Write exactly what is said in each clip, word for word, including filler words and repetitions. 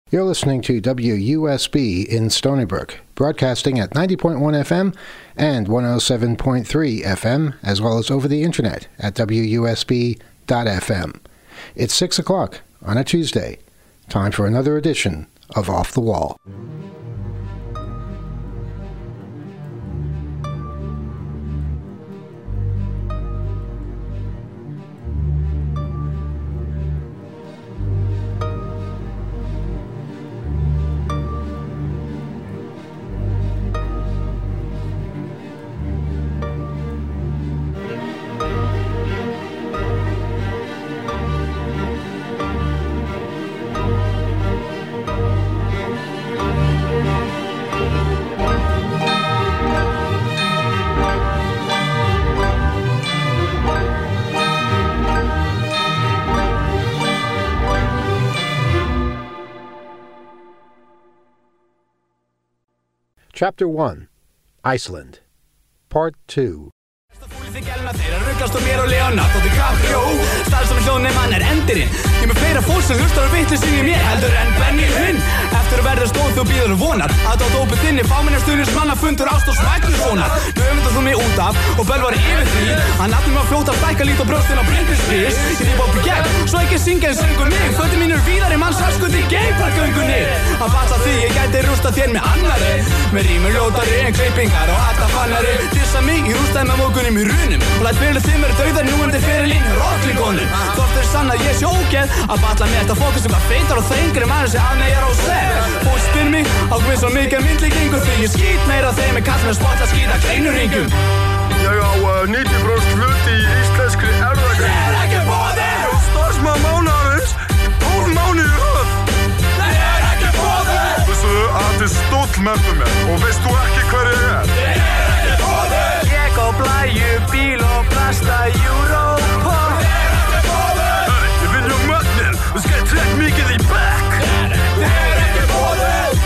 You're listening to W U S B in Stony Brook, broadcasting at ninety point one F M and one oh seven point three F M, as well as over the internet at W U S B dot F M. It's six o'clock on a Tuesday. Time for another edition of Off the Wall. Chapter one, Iceland, Part two. Þeir að ruggast á mér og Leonardo DiCaprio Starfsam hljóðnemann er endirinn Ég með fleira fólk sem hlustar og vitleysing í mér heldur en Benny Hinn Eftir að verða stóð þú býður og vonar Að á dópið þinni fámennir stuðnismanna fundur ást og smæknusonar Nú öfundar þú mig út af og bölvar yfir því Að nafnum var fljóta að stækka lít og brjóstin á Bryndisrís Ég því bópi gegn, svo ekki syngja en söngur mig Fötum mínur víðar í manns halskundi geimpargöngunni Að falla því ég gæti rústa þér með annari Með rímur ljótari en klippingar og alltaf fannari Dissa mig í rústaði með mókunum í runum Og læt fyrir þeim eru dauðar nú undir fyrirlín Rocklingonum Þótt þeir sann að ég sé ógeð Að balla með þetta fókus um hvað feitar og þrengri maður sé að nei er á seg Fólk spyr mig á hvað svo mikið myndlíkingur Því ég skýt meira þeim en kall með spott að skýta kleinuringum Ég á uh, níutíu prósent hluti í íslenskri erfðagrein Það er ekki boðið Starfsmaður mánaðarins tólf mánuði í röð Það er ekki boðið Vissu að þetta er stóll með mér og veist þú ekki hver ég er Það er ekki boðið Ég á blæju, bíl og plasta Europa Það er ekki boðið Hörri, ég vinn hjá mögnin og skal ég trekk mikið í back Það er ekki boðið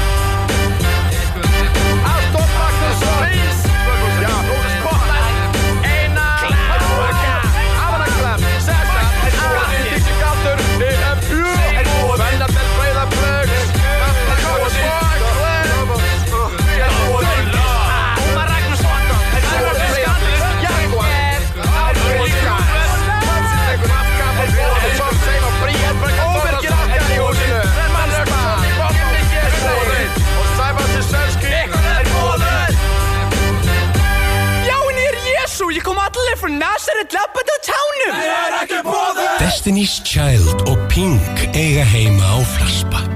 Allt og bakna svo Já, þú er spotlight Eina Afanaklapp Setta Er búið Dísi Galdur Er búið Er búið Velnabell Breiðablögg Gamla Kóasík Er búið Ómar Ragnarsson Er búið Skaldur Jaguar Er búið Papsitekur Afgaf Er búið Tom Seif og Bríð Óverkir Afgaf í húsinu Mannsmann Mikki er búið Og Sæfansi Selski Er búið Já, en ég er Jésu Ég kom allir frá Nazaret lappandi á tánum Það er ekki búið Destiny's Child og Pink eiga heima á Flashback.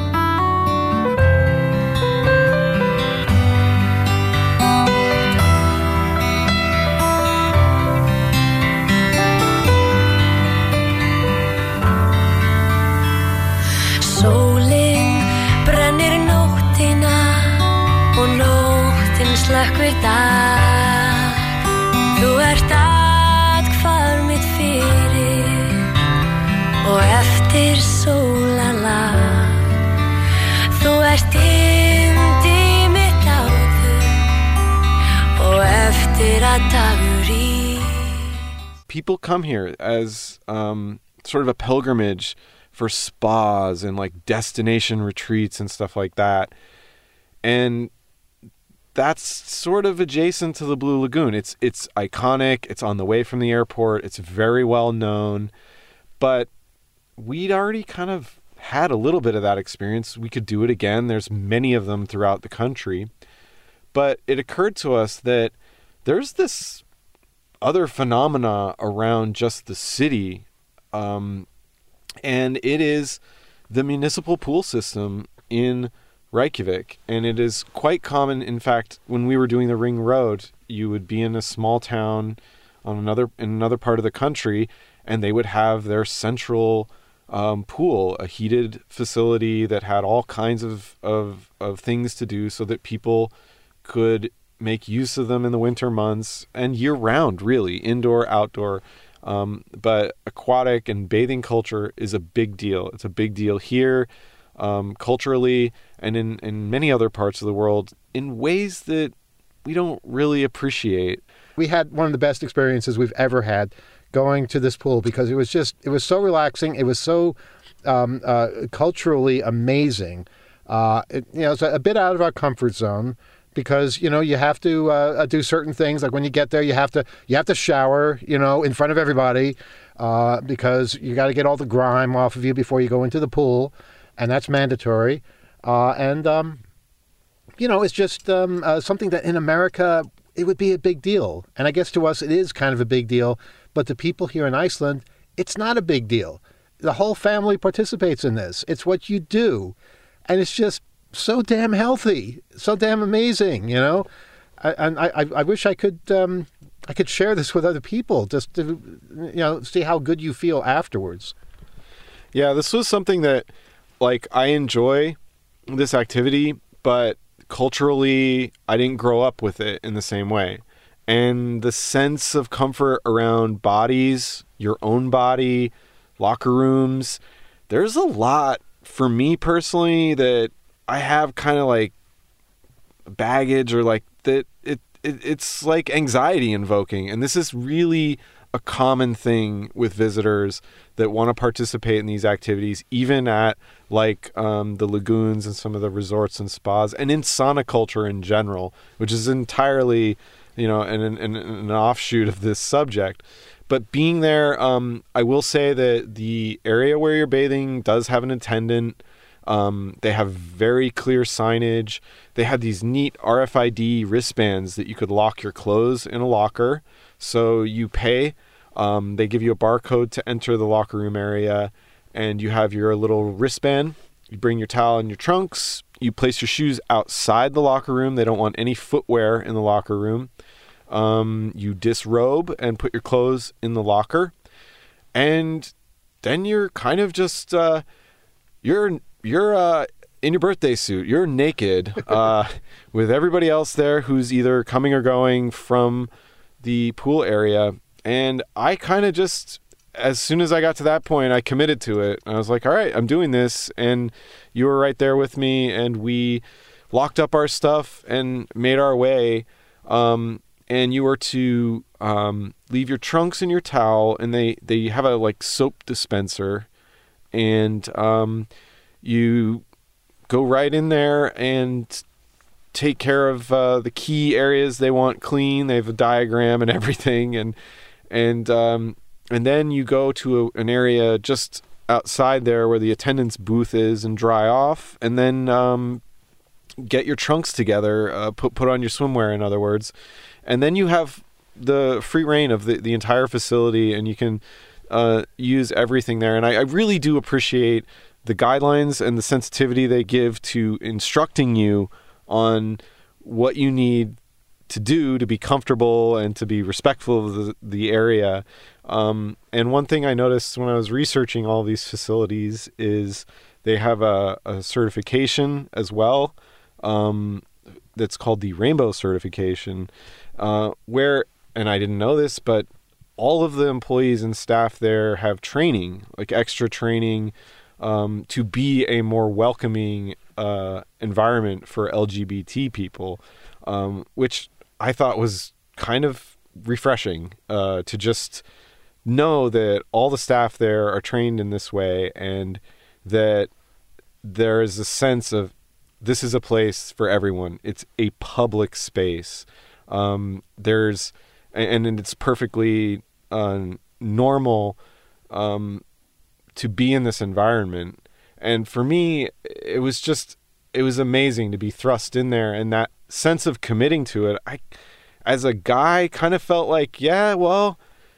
Sólin brennir nóttina og nóttin slökkvir dag. Þú ert atkvæður mitt fyrir og eftir sólarlag. Þú ert yndi mitt áður og eftir að dagur í. People come here as um, sort of a pilgrimage for spas and like destination retreats and stuff like that. And that's sort of adjacent to the Blue Lagoon. It's it's iconic. It's on the way from the airport. It's very well known. But we'd already kind of had a little bit of that experience. We could do it again. There's many of them throughout the country. But it occurred to us that there's this other phenomena around just the city, um, and it is the municipal pool system in Reykjavik. And it is quite common. In fact, when we were doing the Ring Road, you would be in a small town on another in another part of the country, and they would have their central um, pool, a heated facility that had all kinds of, of of things to do, so that people could make use of them in the winter months and year round, really, indoor, outdoor. Um, but aquatic and bathing culture is a big deal. It's a big deal here, um, culturally, and in, in many other parts of the world in ways that we don't really appreciate. We had one of the best experiences we've ever had going to this pool because it was just, it was so relaxing. It was so um, uh, culturally amazing. Uh, it, you know, it's a, a bit out of our comfort zone because, you know, you have to uh, do certain things. Like when you get there, you have to you have to shower, you know, in front of everybody uh, because you got to get all the grime off of you before you go into the pool, and that's mandatory. Uh, and, um, you know, it's just um, uh, something that in America, it would be a big deal. And I guess to us, it is kind of a big deal. But to people here in Iceland, it's not a big deal. The whole family participates in this. It's what you do. And it's just so damn healthy, so damn amazing, you know? I, and I, I, I wish I could um, I could share this with other people just to, you know, see how good you feel afterwards. Yeah, this was something that, like, I enjoy this activity, but culturally, I didn't grow up with it in the same way. And the sense of comfort around bodies, your own body, locker rooms, there's a lot for me personally that I have kind of like baggage or like that it, it it's like anxiety invoking. And this is really a common thing with visitors that want to participate in these activities, even at like um, the lagoons and some of the resorts and spas, and in sauna culture in general, which is entirely, you know, an, an, an offshoot of this subject. But being there, um, I will say that the area where you're bathing does have an attendant. Um, they have very clear signage. They had these neat R F I D wristbands that you could lock your clothes in a locker. So you pay, um, they give you a barcode to enter the locker room area, and you have your little wristband. You bring your towel and your trunks. You place your shoes outside the locker room. They don't want any footwear in the locker room. Um, you disrobe and put your clothes in the locker. And then you're kind of just, uh, you're, you're, uh, in your birthday suit. You're naked, uh, with everybody else there who's either coming or going from the pool area. And I kind of just, as soon as I got to that point, I committed to it. I was like, all right, I'm doing this. And you were right there with me, and we locked up our stuff and made our way. Um, and you were to um, leave your trunks and your towel, and they, they have a like soap dispenser, and um, you go right in there and take care of uh, the key areas they want clean. They have a diagram and everything, and and um, and then you go to a, an area just outside there where the attendant's booth is and dry off, and then um, get your trunks together, uh, put put on your swimwear, in other words, and then you have the free reign of the, the entire facility, and you can uh, use everything there. And I, I really do appreciate the guidelines and the sensitivity they give to instructing you on what you need to do to be comfortable and to be respectful of the, the area. Um, and one thing I noticed when I was researching all these facilities is they have a, a certification as well, um, that's called the Rainbow Certification, uh, where, and I didn't know this, but all of the employees and staff there have training, like extra training, um, to be a more welcoming uh, environment for L G B T people, um, which I thought was kind of refreshing, uh, to just know that all the staff there are trained in this way, and that there is a sense of this is a place for everyone. It's a public space. Um, there's, and, and it's perfectly uh, normal um, to be in this environment. And for me, it was just, it was amazing to be thrust in there, and that sense of committing to it. I, as a guy, kind of felt like, yeah, well,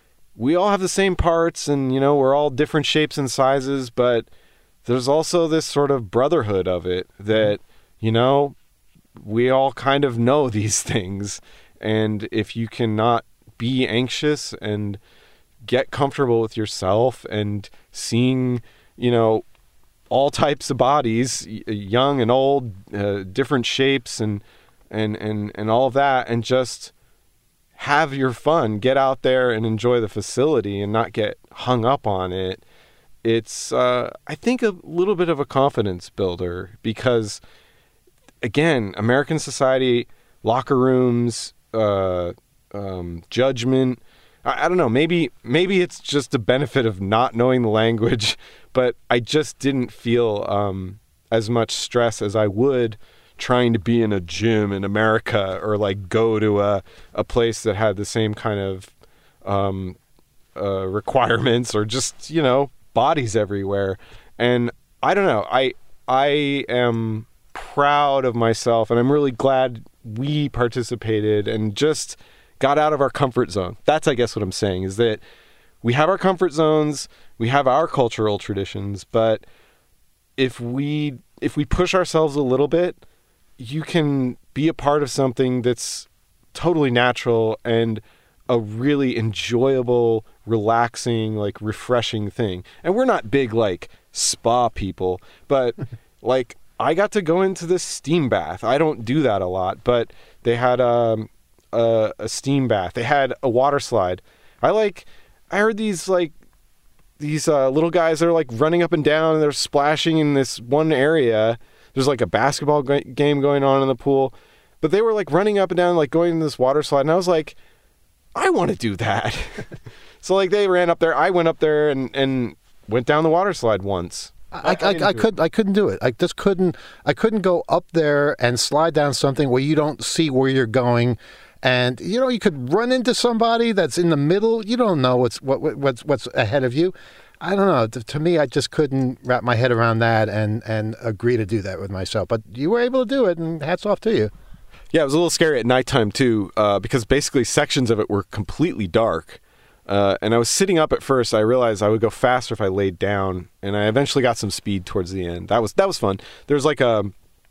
we all have the same parts, and, you know, we're all different shapes and sizes, but there's also this sort of brotherhood of it that, you know, we all kind of know these things. And if you cannot be anxious and get comfortable with yourself and seeing, you know, all types of bodies, young and old, uh, different shapes and, and, and, and all of that, and just have your fun, get out there and enjoy the facility and not get hung up on it. It's, uh, I think, a little bit of a confidence builder because, again, American society, locker rooms, uh, um, judgment, I, I don't know, maybe maybe it's just a benefit of not knowing the language, but I just didn't feel um, as much stress as I would trying to be in a gym in America or like go to a, a place that had the same kind of um, uh, requirements or just, you know, bodies everywhere. And I don't know, I I am proud of myself, and I'm really glad we participated and just got out of our comfort zone. That's, I guess, what I'm saying, is that we have our comfort zones, we have our cultural traditions, but if we if we push ourselves a little bit, you can be a part of something that's totally natural and a really enjoyable, relaxing, like refreshing thing. And we're not big like spa people, but like I got to go into this steam bath. I don't do that a lot, but they had um, a, a steam bath. They had a water slide. I like, I heard these like, these uh, little guys that are like running up and down and they're splashing in this one area. There's like a basketball g- game going on in the pool, but they were like running up and down, like going in this water slide. And I was like, I want to do that. So like they ran up there. I went up there and, and went down the water slide once. I, I, I, I could I couldn't do it. I just couldn't I couldn't go up there and slide down something where you don't see where you're going, and you know you could run into somebody that's in the middle. You don't know what's what what's what's ahead of you. I don't know. To, to me, I just couldn't wrap my head around that and and agree to do that with myself. But you were able to do it, and hats off to you. Yeah, it was a little scary at nighttime too, uh, because basically sections of it were completely dark. Uh, and I was sitting up at first. I realized I would go faster if I laid down, and I eventually got some speed towards the end. That was that was fun. There was like a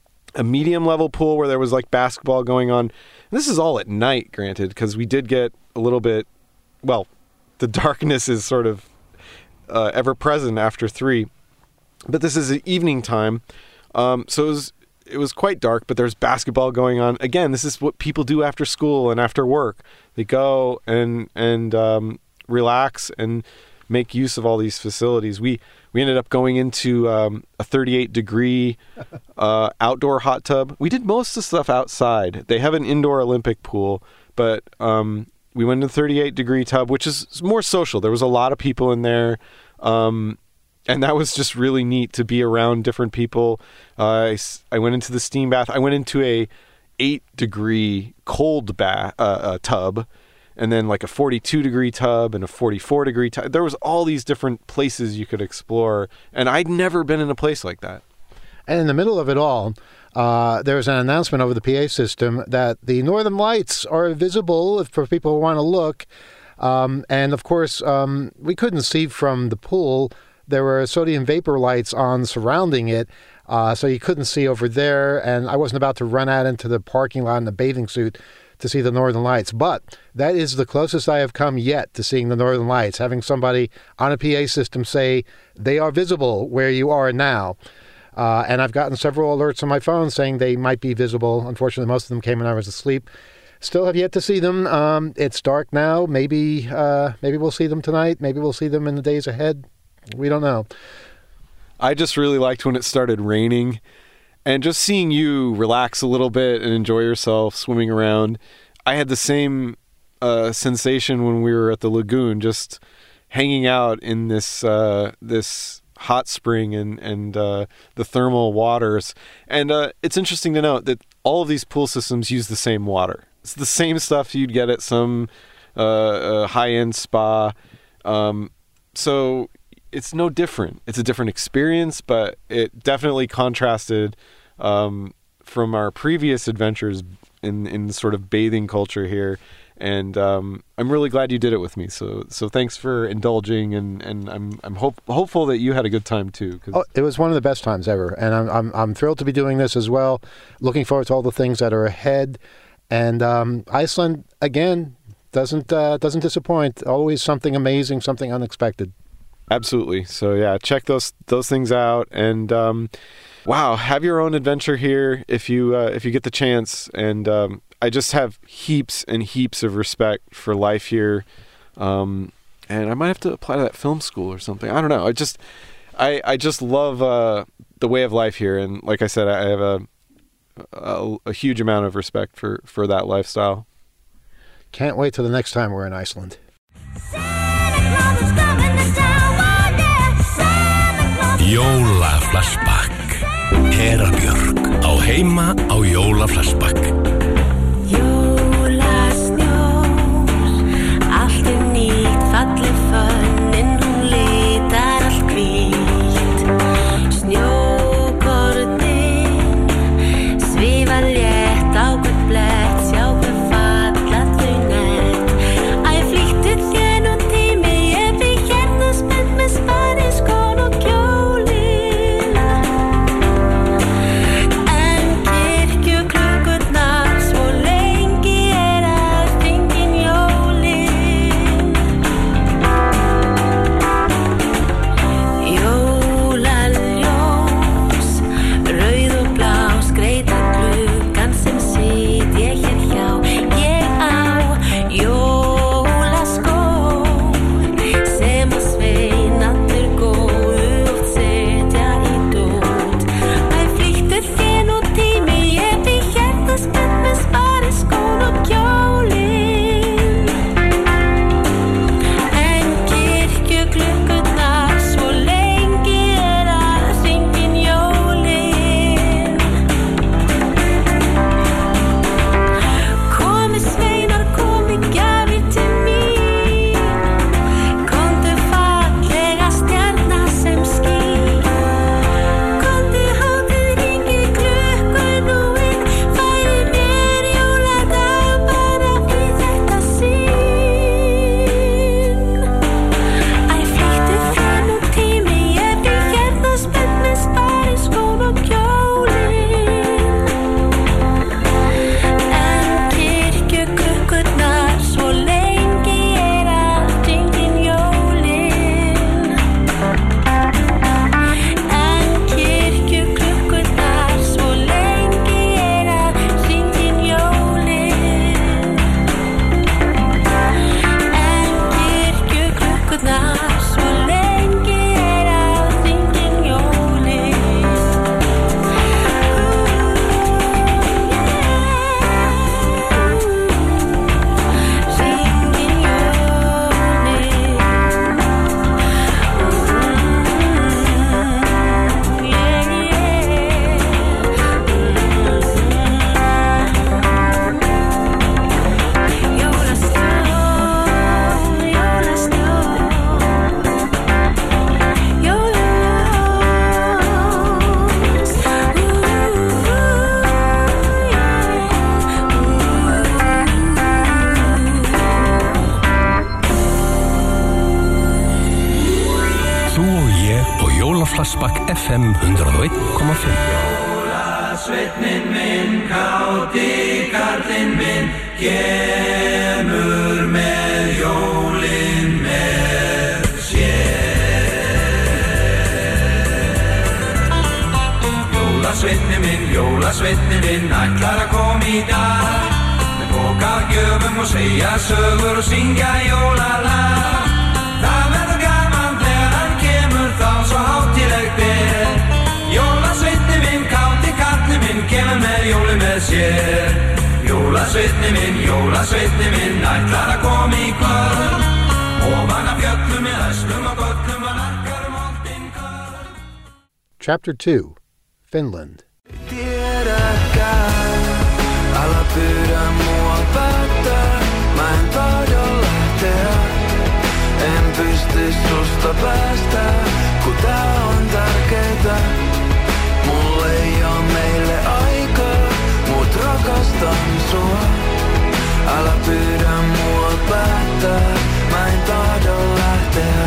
a medium level pool where there was like basketball going on. And this is all at night, granted, because we did get a little bit. Well, the darkness is sort of uh, ever present after three, but this is the evening time, um, so it was it was quite dark. But there's basketball going on. Again, this is what people do after school and after work. They go and and um, relax and make use of all these facilities. We we ended up going into um, a thirty-eight degree uh, outdoor hot tub. We did most of the stuff outside. They have an indoor Olympic pool, but um, we went in a thirty-eight degree tub, which is more social. There was a lot of people in there, um, and that was just really neat to be around different people. Uh, I, I went into the steam bath. I went into a eight degree cold bath uh, uh, tub, and then like a forty-two degree tub and a forty-four degree tub. There was all these different places you could explore, and I'd never been in a place like that. And in the middle of it all, uh, there was an announcement over the P A system that the Northern Lights are visible if, for people who want to look. Um, and of course, um, we couldn't see from the pool. There were sodium vapor lights on surrounding it, uh, so you couldn't see over there. And I wasn't about to run out into the parking lot in a bathing suit to see the Northern Lights. But that is the closest I have come yet to seeing the Northern Lights, having somebody on a P A system say they are visible where you are now. Uh, and I've gotten several alerts on my phone saying they might be visible. Unfortunately, most of them came when I was asleep. Still have yet to see them. Um, it's dark now. Maybe uh, maybe we'll see them tonight. Maybe we'll see them in the days ahead. We don't know. I just really liked when it started raining, and just seeing you relax a little bit and enjoy yourself swimming around. I had the same uh, sensation when we were at the lagoon, just hanging out in this uh, this hot spring and and uh, the thermal waters. And uh, it's interesting to note that all of these pool systems use the same water. It's the same stuff you'd get at some uh, uh, high-end spa. Um, so it's no different. It's a different experience, but it definitely contrasted um, from our previous adventures in, in sort of bathing culture here. And um, I'm really glad you did it with me. So so thanks for indulging, and, and I'm I'm hope, hopeful that you had a good time too. Cause... Oh, it was one of the best times ever, and I'm I'm I'm thrilled to be doing this as well. Looking forward to all the things that are ahead, and um, Iceland again doesn't uh, doesn't disappoint. Always something amazing, something unexpected. Absolutely. So yeah, check those those things out, and um, wow, have your own adventure here if you uh, if you get the chance. And um, I just have heaps and heaps of respect for life here, um, and I might have to apply to that film school or something. I don't know. I just I I just love uh, the way of life here, and like I said, I have a a, a huge amount of respect for for that lifestyle. Can't wait till the next time we're in Iceland. Jólaflashback. Hera Björk á heima á Jólaflashback. Jólasnjór, allt er nýtt, fallið fönnin, hún litar allt hvít. Snjókornin svífa létt á hvern blett, sjá hver falla þau nett. Æ, flýttu þér nú tími, ég bý hérna spennt með spariskón og kjólinn. En kirkjuklukkurnar svo lengi er að hringin jólin. Jólaljós, rauð og blá, skreyta gluggann sem sit ég hér hjá. Ég á jólaskó sem að sveinarnir góðu oft setja í dót. Æ, flýttu þér nú tími, ég bý hérna spennt með spariskón og kjólinn. En kirkjuklukkurnar svo lengi er að hringin jólin. Komi sveinar, komi gjafir til mín. Komdu fallega stjarna sem skín. Komdu hátíð, hringi klukkur nú inn. Færi mér jóladag bara í þetta sinn. Æ, flýttu þér nú tími, ég bý hérna spennt með spariskón og kjólinn. En kirkjuklukkurnar svo lengi er að hringin jólin. En kirkjuklukkurnar svo lengi er að hringin jólin. En kirkjuklukkurnar svo lengi er að hringin jólin. Hringin Þú og ég og Jólaflashback F M hundrað og einn komma fimm. Jólasveinninn minn, káti karlinn minn, kemur með jólin með sér. Jólasveinninn minn, jólasveinninn minn, ætlar að koma í dag. Með poka af gjöfum og segja sögur og syngja jólalag. Það verður gaman þegar hann kemur þá svo hátíðlegt er. Jólasveinninn minn, káti karlinn minn, kemur með jólin með sér. Jólasveinninn minn, jólasveinninn minn, ætlar að koma í kvöld. Ofan af fjöllum með öslum og göllum og narkar um holdin kvöld. Chapter two, Finland. Tiedäkään, älä pyydä mua päättää, mä en tahdo lähteä. En pysty susta päästä, kun tää on tärkeetä. Mulla ei oo meille aikaa, mut rakastan sua. Älä pyydä mua päättää, mä en tahdo lähteä.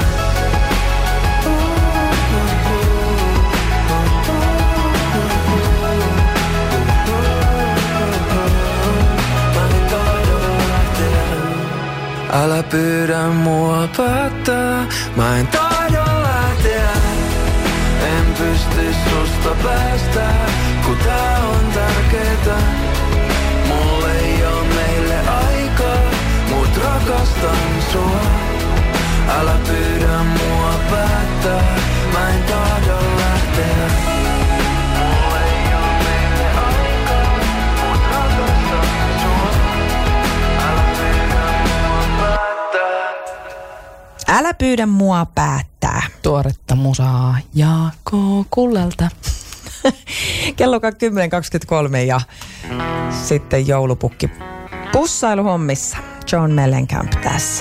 Älä pyydä mua päättää, mä en tahdo lähteä. En pysty susta päästä, kun tää on tärkeetä. Mulla ei oo meille aikaa, mut rakastan sua. Älä pyydä mua päättää, mä en tahdo lähteä. Mulla ei oo meille aikaa, mut rakastan sua. Älä pyydä mua päättää. Älä pyydä mua päättää. tuoretta musaa Jaakko Kullelta. Kello kymmenen kaksikymmentäkolme ja sitten joulupukki pussailuhommissa. John Mellencamp tässä.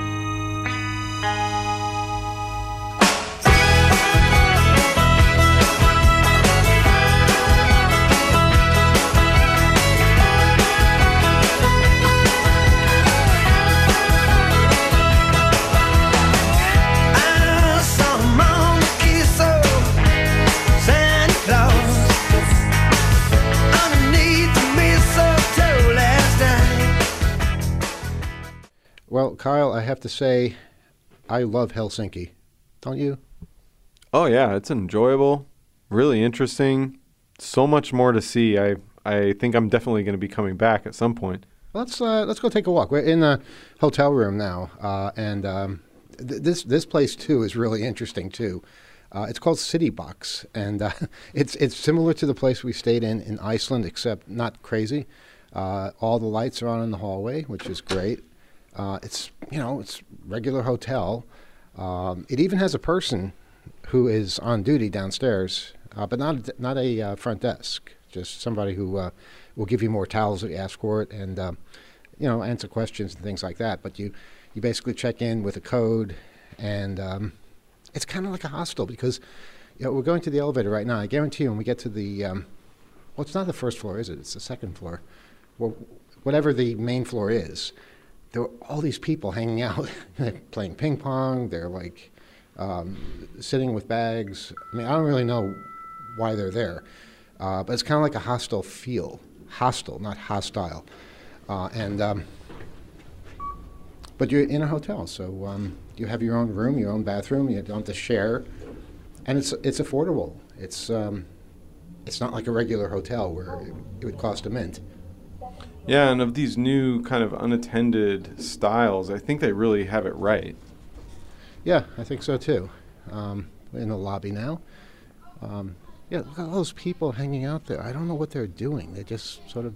Well, Kyle, I have to say, I love Helsinki. Don't you? Oh yeah, it's enjoyable, really interesting, so much more to see. I I think I'm definitely going to be coming back at some point. Let's uh, let's go take a walk. We're in the hotel room now, uh, and um, th- this this place too is really interesting too. Uh, it's called City Box, and uh, it's it's similar to the place we stayed in in Iceland, except not crazy. Uh, all the lights are on in the hallway, which is great. Uh, it's you know it's regular hotel. Um, it even has a person who is on duty downstairs, uh, but not not a uh, front desk. Just somebody who uh, will give you more towels if you ask for it, and uh, you know answer questions and things like that. But you you basically check in with a code, and um, it's kind of like a hostel because you know we're going to the elevator right now. I guarantee you, when we get to the um, well, it's not the first floor, is it? It's the second floor. Well, whatever the main floor is. There were all these people hanging out. They're playing ping pong. They're like um, sitting with bags. I mean, I don't really know why they're there, uh, but it's kind of like a hostile feel. Hostile, not hostile. Uh, and um, but you're in a hotel, so um, you have your own room, your own bathroom. You don't have to share, and it's it's affordable. It's um, it's not like a regular hotel where it, it would cost a mint. Yeah, and of these new kind of unattended styles, I think they really have it right. Yeah, I think so too. Um, in the lobby now. Um, yeah, look at all those people hanging out there. I don't know what they're doing. They're just sort of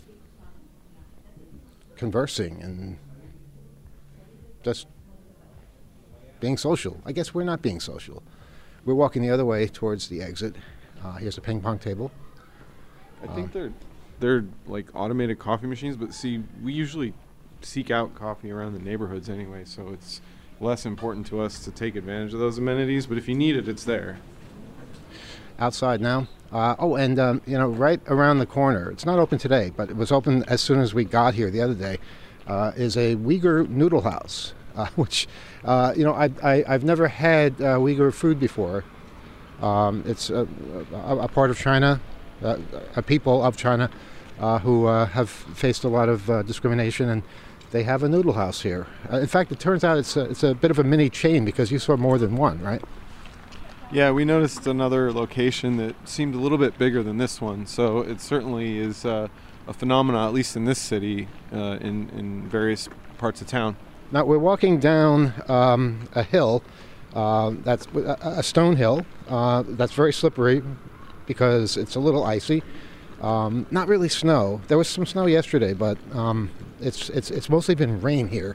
conversing and just being social. I guess we're not being social. We're walking the other way towards the exit. Uh, here's a ping pong table. I think Um, they're they're like automated coffee machines, but see, we usually seek out coffee around the neighborhoods anyway, so it's less important to us to take advantage of those amenities, but if you need it, it's there. Outside now. Uh, oh, and um, you know, right around the corner, it's not open today, but it was open as soon as we got here the other day, uh, is a Uyghur noodle house, uh, which, uh, you know, I, I, I've never had uh, Uyghur food before. Um, it's a, a, a part of China, uh, a people of China uh, who uh, have faced a lot of uh, discrimination, and they have a noodle house here. Uh, in fact, it turns out it's a, it's a bit of a mini chain because you saw more than one, right? Yeah, we noticed another location that seemed a little bit bigger than this one, so it certainly is uh, a phenomenon, at least in this city, uh, in, in various parts of town. Now, we're walking down um, a hill, uh, that's a, a stone hill, uh, that's very slippery because it's a little icy. Um, not really snow. There was some snow yesterday, but um, it's, it's, it's mostly been rain here.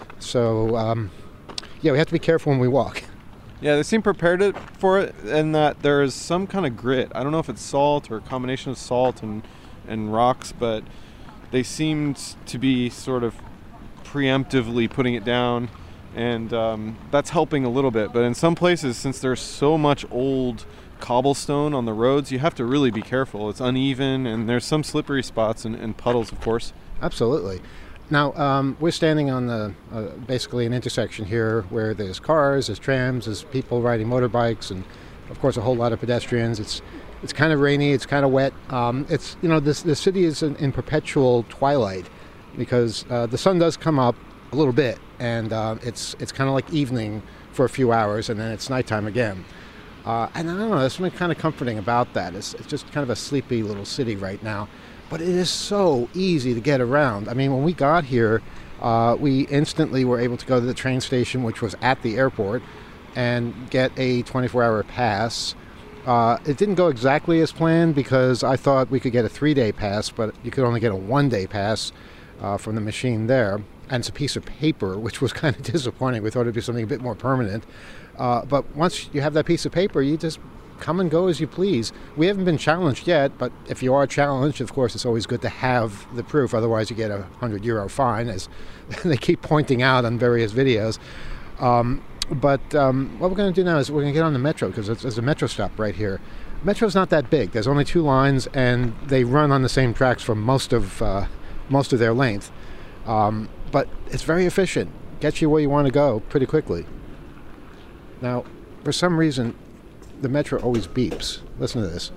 So, um, yeah, we have to be careful when we walk. Yeah, they seem prepared it for it, and that there is some kind of grit. I don't know if it's salt or a combination of salt and, and rocks, but they seemed to be sort of preemptively putting it down, and um, that's helping a little bit. But in some places, since there's so much old cobblestone on the roads, you have to really be careful. It's uneven, and there's some slippery spots and, and puddles, of course. Absolutely. Now, um, we're standing on the uh, basically an intersection here where there's cars, there's trams, there's people riding motorbikes, and of course a whole lot of pedestrians. It's it's kind of rainy, it's kind of wet. Um, it's you know this the city is in, in perpetual twilight because uh, the sun does come up a little bit, and uh, it's it's kind of like evening for a few hours, and then it's nighttime again. Uh, and I don't know, there's something kind of comforting about that. It's, it's just kind of a sleepy little city right now. But it is so easy to get around. I mean, when we got here, uh, we instantly were able to go to the train station, which was at the airport, and get a twenty-four hour pass. Uh, it didn't go exactly as planned because I thought we could get a three-day pass, but you could only get a one-day pass uh, from the machine there. and it's a piece of paper, which was kind of disappointing. We thought it'd be something a bit more permanent. Uh, but once you have that piece of paper, you just come and go as you please. We haven't been challenged yet, but if you are challenged, of course, it's always good to have the proof. Otherwise, you get a one hundred euro fine, as they keep pointing out on various videos. Um, but um, what we're going to do now is we're going to get on the metro, because there's a metro stop right here. Metro's not that big. There's only two lines, and they run on the same tracks for most of uh, most of their length. Um, but it's very efficient. Gets you where you want to go pretty quickly. Now, for some reason, the metro always beeps. Listen to this.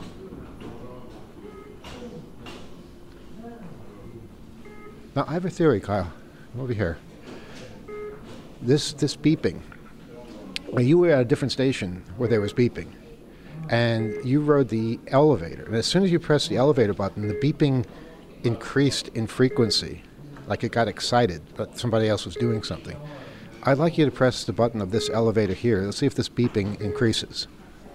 Now, I have a theory, Kyle. Over here. This this beeping. Well, you were at a different station where there was beeping, and you rode the elevator. And as soon as you pressed the elevator button, the beeping increased in frequency, like it got excited that somebody else was doing something. I'd like you to press the button of this elevator here. Let's see if this beeping increases.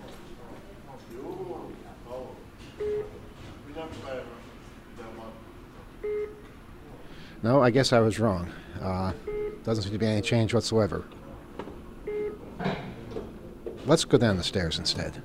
No, I guess I was wrong. Uh, doesn't seem to be any change whatsoever. Let's go down the stairs instead.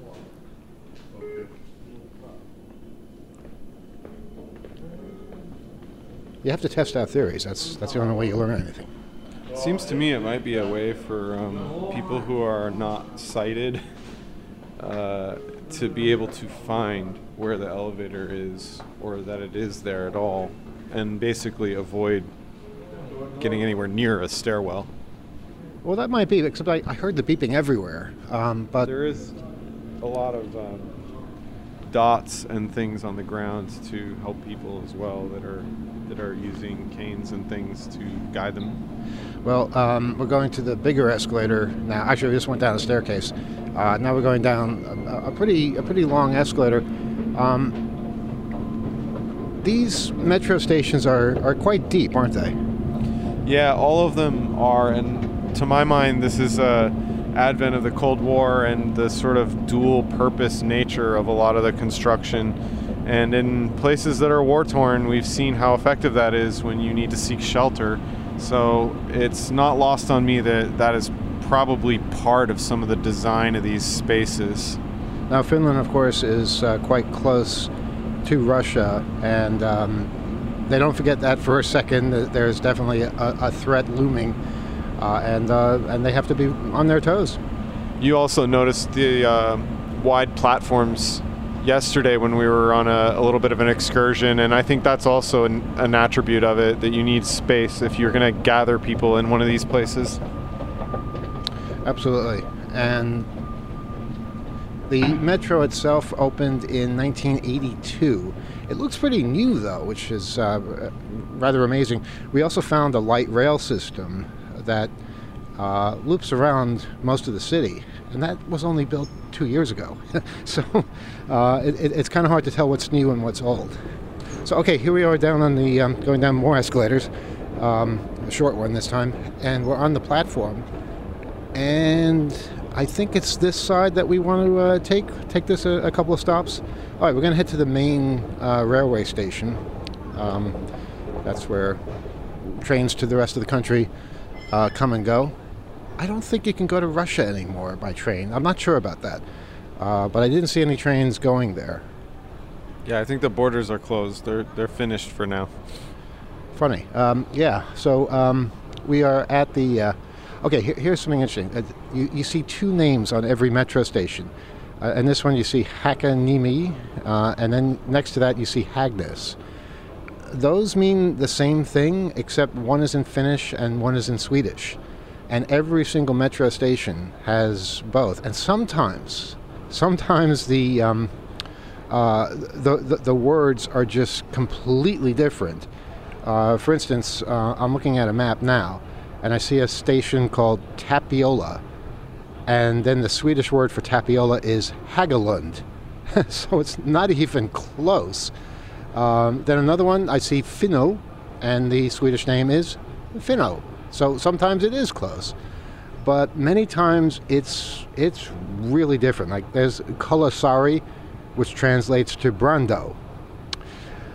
You have to test out theories. That's that's the only way you learn anything. It seems to me it might be a way for um, people who are not sighted uh, to be able to find where the elevator is, or that it is there at all, and basically avoid getting anywhere near a stairwell. Well, that might be, except I, I heard the beeping everywhere. Um, but there is a lot of um, dots and things on the ground to help people as well that are that are using canes and things to guide them. Well, um, we're going to the bigger escalator now. Actually, we just went down a staircase. Uh, now we're going down a, a pretty a pretty long escalator. Um, these metro stations are, are quite deep, aren't they? Yeah, all of them are, and to my mind, this is a advent of the Cold War and the sort of dual-purpose nature of a lot of the construction. And in places that are war-torn, we've seen how effective that is when you need to seek shelter. So it's not lost on me that that is probably part of some of the design of these spaces. Now, Finland, of course, is uh, quite close to Russia, and um, they don't forget that for a second. There's definitely a, a threat looming. Uh, and uh, and they have to be on their toes. You also noticed the uh, wide platforms yesterday when we were on a, a little bit of an excursion, and I think that's also an, an attribute of it, that you need space if you're going to gather people in one of these places. Absolutely. And the metro itself opened in nineteen eighty-two. It looks pretty new, though, which is uh, rather amazing. We also found a light rail system that uh, loops around most of the city, and that was only built two years ago. so uh, it, it, it's kind of hard to tell what's new and what's old. So okay, here we are down on the um, going down more escalators, um, a short one this time, and we're on the platform. And I think it's this side that we want to uh, take take this a, a couple of stops. All right, we're going to head to the main uh, railway station. Um, that's where trains to the rest of the country Uh, come and go. I don't think you can go to Russia anymore by train. I'm not sure about that. Uh, but I didn't see any trains going there. Yeah, I think the borders are closed. They're they're finished for now. Funny. Um, yeah, so um, we are at the... Uh, okay, here, here's something interesting. Uh, you, you see two names on every metro station. Uh, and this one you see Hakaniemi, uh, and then next to that you see Häggnes. Those mean the same thing, except one is in Finnish and one is in Swedish. And every single metro station has both. And sometimes, sometimes the um, uh, the, the the words are just completely different. Uh, for instance, uh, I'm looking at a map now, and I see a station called Tapiola, and then the Swedish word for tapiola is Hagalund. So it's not even close. Um, then another one, I see Finno, and the Swedish name is Finno. So sometimes it is close, but many times it's it's really different. Like there's Kulasari, which translates to Brando.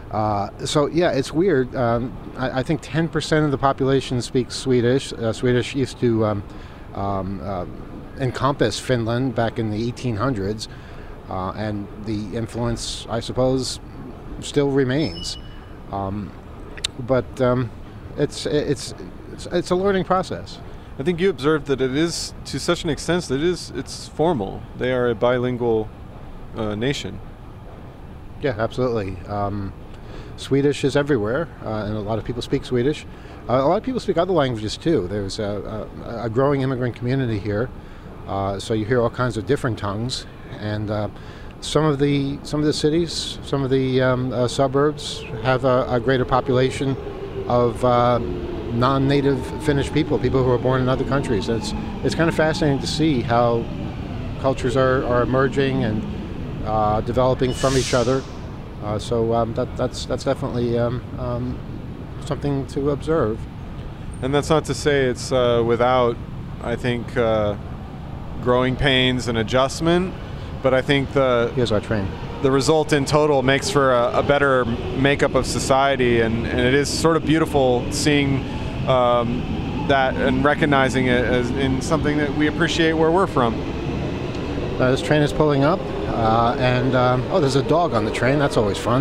Uh, so yeah, it's weird. Um, I, I think ten percent of the population speaks Swedish. Uh, Swedish used to um, um, uh, encompass Finland back in the eighteen hundreds, uh, and the influence, I suppose, still remains. Um, but um, it's it's it's it's a learning process. I think you observed that it is, to such an extent, that it is it's formal. They are a bilingual uh, nation. Yeah, absolutely. Um, Swedish is everywhere, uh, and a lot of people speak Swedish. Uh, a lot of people speak other languages too. There's a, a, a growing immigrant community here, uh, so you hear all kinds of different tongues. And uh, some of the some of the cities, some of the um, uh, suburbs have a, a greater population of uh, non-native Finnish people, people who are born in other countries. And it's it's kind of fascinating to see how cultures are, are emerging and uh, developing from each other. Uh, so um, that, that's that's definitely um, um, something to observe. And that's not to say it's uh, without, I think, uh, growing pains and adjustment. But I think the here's our train. The result in total makes for a, a better makeup of society, and, and it is sort of beautiful seeing um, that and recognizing it as in something that we appreciate where we're from. Uh, this train is pulling up. Uh, and, um, oh, there's a dog on the train. That's always fun.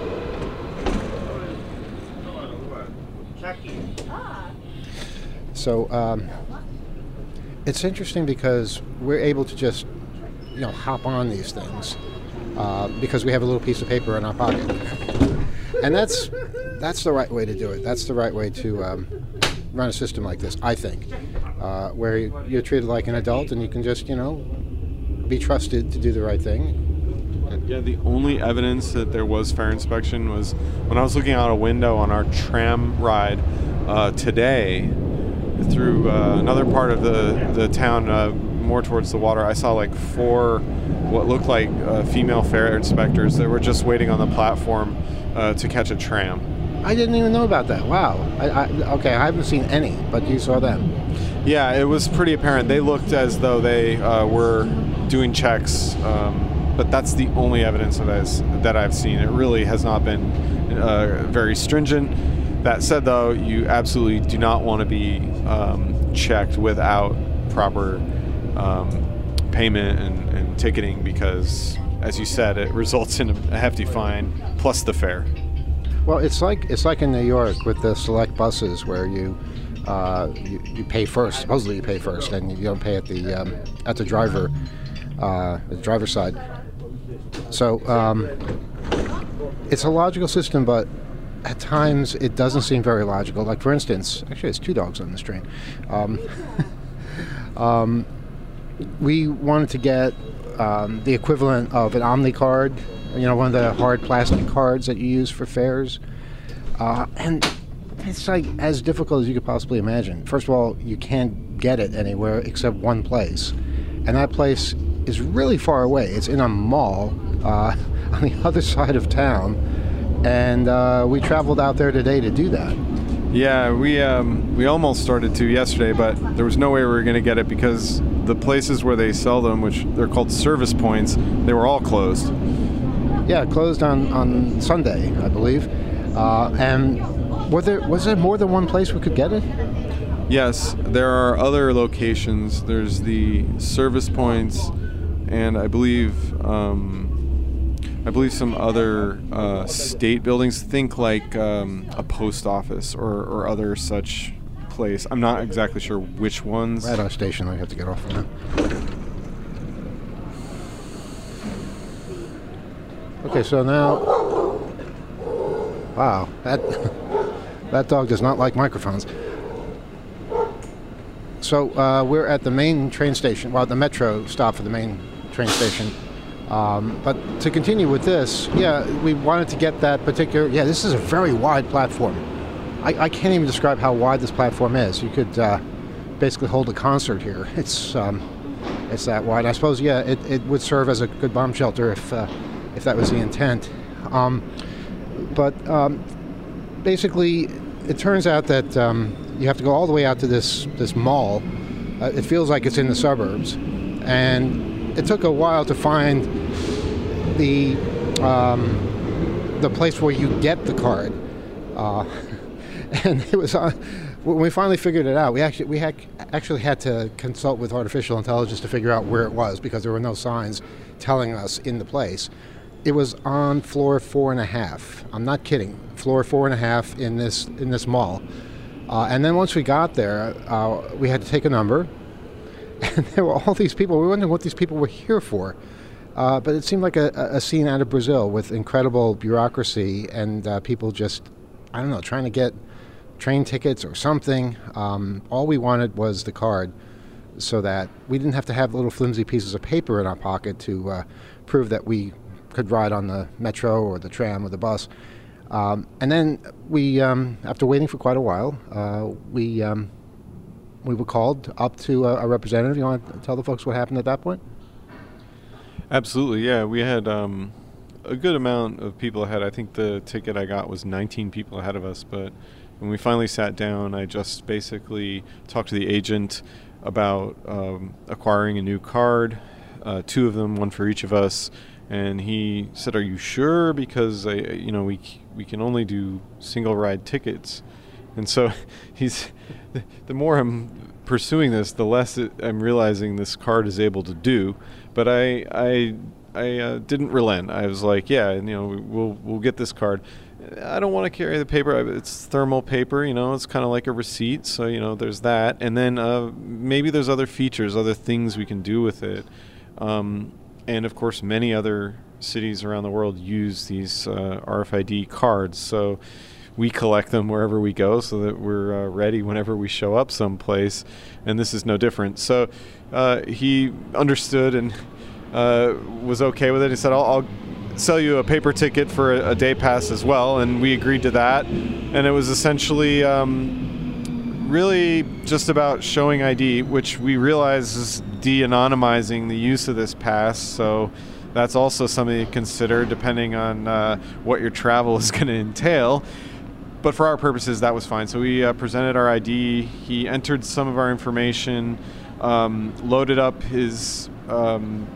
So, um, it's interesting because we're able to just, you know, hop on these things uh, because we have a little piece of paper in our pocket. And that's, that's the right way to do it. That's the right way to um, run a system like this, I think, uh, where you're treated like an adult and you can just, you know, be trusted to do the right thing. Yeah, the only evidence that there was fare inspection was when I was looking out a window on our tram ride uh, today through uh, another part of the, the town, uh, more towards the water. I saw like four what looked like uh, female fare inspectors that were just waiting on the platform uh, to catch a tram. I didn't even know about that. Wow. I, I, okay, I haven't seen any, but you saw them. Yeah, it was pretty apparent. They looked as though they uh, were doing checks, um, but that's the only evidence that, is, that I've seen. It really has not been uh, very stringent. That said, though, you absolutely do not want to be um, checked without proper um, payment and, and ticketing because, as you said, it results in a hefty fine plus the fare. Well, it's like it's like in New York with the select buses where you uh, you, you pay first. Supposedly you pay first, and you don't pay at the um, at the driver uh, the driver's side. So um, it's a logical system, but at times it doesn't seem very logical. Like for instance, actually, it's two dogs on this train. Um, um, we wanted to get um, the equivalent of an Omni card. You know, one of the hard plastic cards that you use for fares. Uh, and it's like as difficult as you could possibly imagine. First of all, you can't get it anywhere except one place. And that place is really far away. It's in a mall uh, on the other side of town. And uh, we traveled out there today to do that. Yeah, we um, we almost started to yesterday, but there was no way we were going to get it because the places where they sell them, which they're called service points, they were all closed. Yeah, closed on, on Sunday, I believe. Uh, and was there was there more than one place we could get it? Yes, there are other locations. There's the service points, and I believe um, I believe some other uh, state buildings. Think like um, a post office or, or other such place. I'm not exactly sure which ones. Right on a station, we have to get off from that. Okay, so now, wow, that that dog does not like microphones. So uh, we're at the main train station, well, the metro stop for the main train station. Um, but to continue with this, yeah, we wanted to get that particular, yeah, this is a very wide platform. I, I can't even describe how wide this platform is. You could uh, basically hold a concert here. It's um, it's that wide. I suppose, yeah, it, it would serve as a good bomb shelter if... Uh, if that was the intent. Um, but um, basically, it turns out that um, you have to go all the way out to this, this mall. Uh, it feels like it's in the suburbs. And it took a while to find the um, the place where you get the card. Uh, and it was on. When we finally figured it out, we actually we had actually had to consult with artificial intelligence to figure out where it was because there were no signs telling us in the place. It was on floor four and a half. I'm not kidding. Floor four and a half in this in this mall. Uh, and then once we got there, uh, we had to take a number, and there were all these people. We were wondering what these people were here for. Uh, but it seemed like a, a scene out of Brazil with incredible bureaucracy and uh, people just, I don't know, trying to get train tickets or something. Um, all we wanted was the card so that we didn't have to have little flimsy pieces of paper in our pocket to uh, prove that we could ride on the metro or the tram or the bus. Um, and then we, um, after waiting for quite a while, uh, we um, we were called up to a, a representative. You want to tell the folks what happened at that point? Absolutely, yeah. We had um, a good amount of people ahead. I think the ticket I got was nineteen people ahead of us, but when we finally sat down, I just basically talked to the agent about um, acquiring a new card, uh, two of them, one for each of us. And he said, "Are you sure? Because I, you know, we we can only do single ride tickets." And so he's the, the more I'm pursuing this, the less it, I'm realizing this card is able to do. But I I I uh, didn't relent. I was like, "Yeah, you know, we'll we'll get this card." I don't want to carry the paper. It's thermal paper, you know. It's kind of like a receipt, so you know, there's that. And then uh, maybe there's other features, other things we can do with it. Um, And, of course, many other cities around the world use these uh, R F I D cards. So we collect them wherever we go so that we're uh, ready whenever we show up someplace. And this is no different. So uh, he understood and uh, was okay with it. He said, I'll, I'll sell you a paper ticket for a, a day pass as well. And we agreed to that. And it was essentially um, really just about showing I D, which we realize is de-anonymizing the use of this pass, so that's also something to consider depending on uh, what your travel is going to entail. But for our purposes, that was fine. So we uh, presented our I D. He entered some of our information, um, loaded up his um,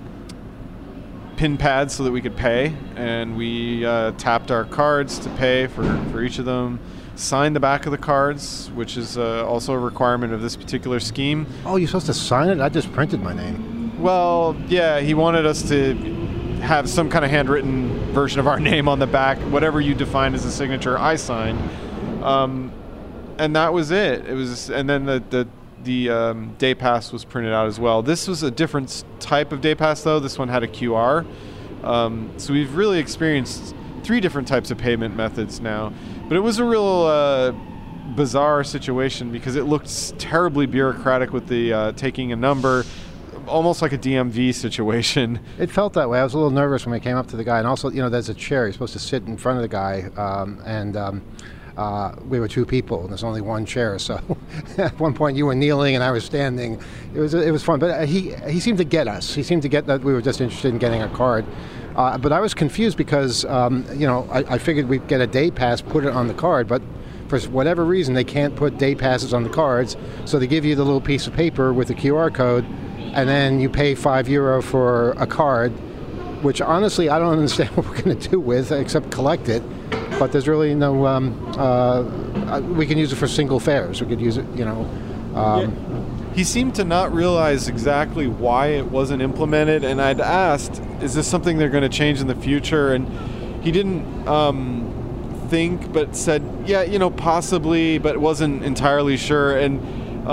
PIN pad so that we could pay, and we uh, tapped our cards to pay for, for each of them. Sign the back of the cards, which is uh, also a requirement of this particular scheme. Oh, you're supposed to sign it? I just printed my name. Well, yeah, he wanted us to have some kind of handwritten version of our name on the back, whatever you define as a signature, I signed. Um, and that was it. It was, and then the the, the um, day pass was printed out as well. This was a different type of day pass, though. This one had a Q R. Um, so we've really experienced three different types of payment methods now. But it was a real uh, bizarre situation because it looked terribly bureaucratic with the uh, taking a number, almost like a D M V situation. It felt that way. I was a little nervous when we came up to the guy. And also, you know, there's a chair. You're supposed to sit in front of the guy. Um, and um, uh, we were two people, and there's only one chair. So at one point you were kneeling and I was standing. It was it was fun. But he, he seemed to get us. He seemed to get that we were just interested in getting a card. Uh, but I was confused because, um, you know, I, I figured we'd get a day pass, put it on the card, but for whatever reason, they can't put day passes on the cards. So they give you the little piece of paper with the Q R code, and then you pay five euro for a card, which honestly, I don't understand what we're going to do with, except collect it. But there's really no, um, uh, we can use it for single fares. We could use it, you know. Um, yeah. He seemed to not realize exactly why it wasn't implemented, and I'd asked, is this something they're going to change in the future? And he didn't um, think, but said, yeah, you know, possibly, but wasn't entirely sure. And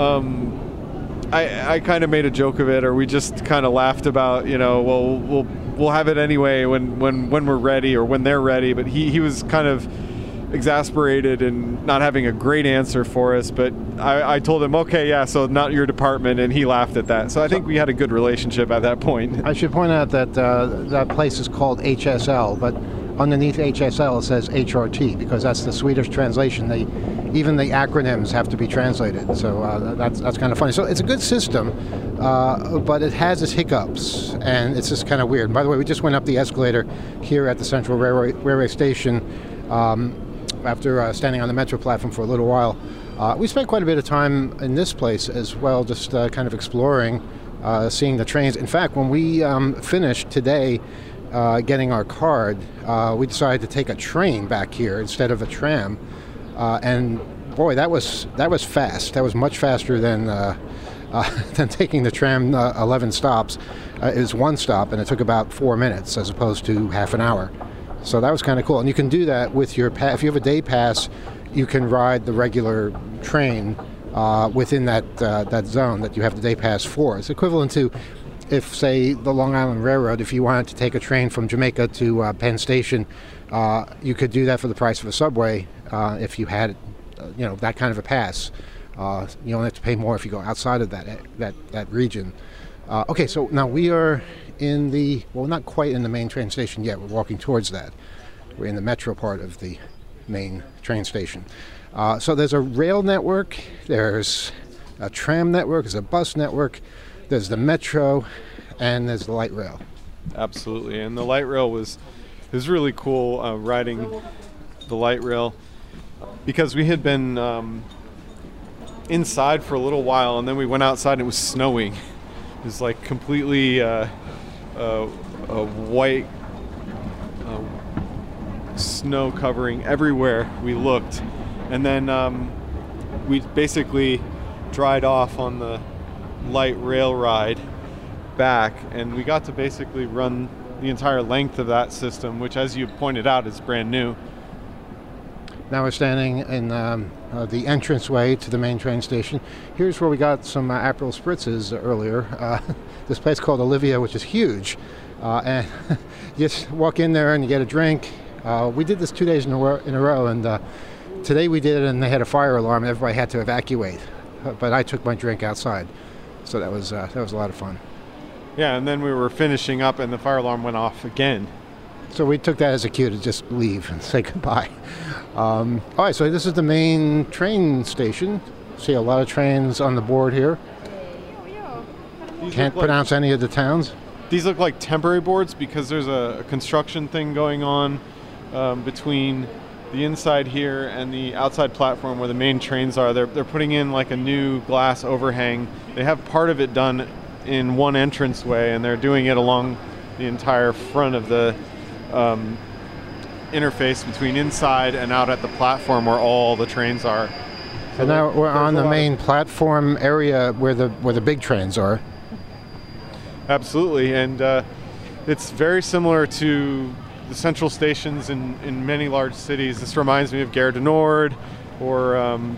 um, I, I kind of made a joke of it, or we just kind of laughed about, you know, well, we'll we'll have it anyway when, when, when we're ready or when they're ready. But he, he was kind of exasperated and not having a great answer for us, but I, I told him, okay, yeah, so not your department, and he laughed at that. So I think we had a good relationship at that point. I should point out that uh, that place is called H S L, but underneath H S L it says H R T because that's the Swedish translation. They, even the acronyms have to be translated, so uh, that's that's kind of funny. So it's a good system, uh, but it has its hiccups, and it's just kind of weird. And by the way, we just went up the escalator here at the Central Railway, Railway Station. Um, after uh, standing on the metro platform for a little while. Uh, we spent quite a bit of time in this place as well, just uh, kind of exploring, uh, seeing the trains. In fact, when we um, finished today, uh, getting our card, uh, we decided to take a train back here instead of a tram. Uh, and boy, that was that was fast. That was much faster than uh, uh, than taking the tram uh, eleven stops. Uh, it was one stop, and it took about four minutes as opposed to half an hour. So that was kind of cool. And you can do that with your pass. If you have a day pass, you can ride the regular train uh, within that uh, that zone that you have the day pass for. It's equivalent to if, say, the Long Island Railroad, if you wanted to take a train from Jamaica to uh, Penn Station, uh, you could do that for the price of a subway uh, if you had, uh, you know, that kind of a pass. Uh, you only have to pay more if you go outside of that that that region. Uh, okay, so now we are in the, well, not quite in the main train station yet. We're walking towards that. We're in the metro part of the main train station. Uh, so there's a rail network, there's a tram network, there's a bus network, there's the metro, and there's the light rail. Absolutely, and the light rail was was really cool uh, riding the light rail because we had been um, inside for a little while, and then we went outside and it was snowing. It was like completely uh, uh, a white uh, snow covering everywhere we looked, and then um, we basically dried off on the light rail ride back, and we got to basically run the entire length of that system, which, as you pointed out, is brand new. Now we're standing in um, uh, the entranceway to the main train station. Here's where we got some uh, Aperol Spritzes earlier. Uh, this place called Olivia, which is huge. Uh, and you just walk in there and you get a drink. Uh, we did this two days in a row, in a row and uh, today we did it and they had a fire alarm and everybody had to evacuate. Uh, but I took my drink outside. So that was uh, that was a lot of fun. Yeah, and then we were finishing up and the fire alarm went off again. So we took that as a cue to just leave and say goodbye. Um, all right, so this is the main train station. See a lot of trains on the board here. These Can't look like, pronounce any of the towns. These look like temporary boards because there's a, a construction thing going on um, between the inside here and the outside platform where the main trains are. They're, they're putting in like a new glass overhang. They have part of it done in one entranceway, and they're doing it along the entire front of the um, interface between inside and out at the platform where all the trains are. So and now we're on the main of... platform area where the where the big trains are. Absolutely, and uh, it's very similar to the central stations in, in many large cities. This reminds me of Gare du Nord or um,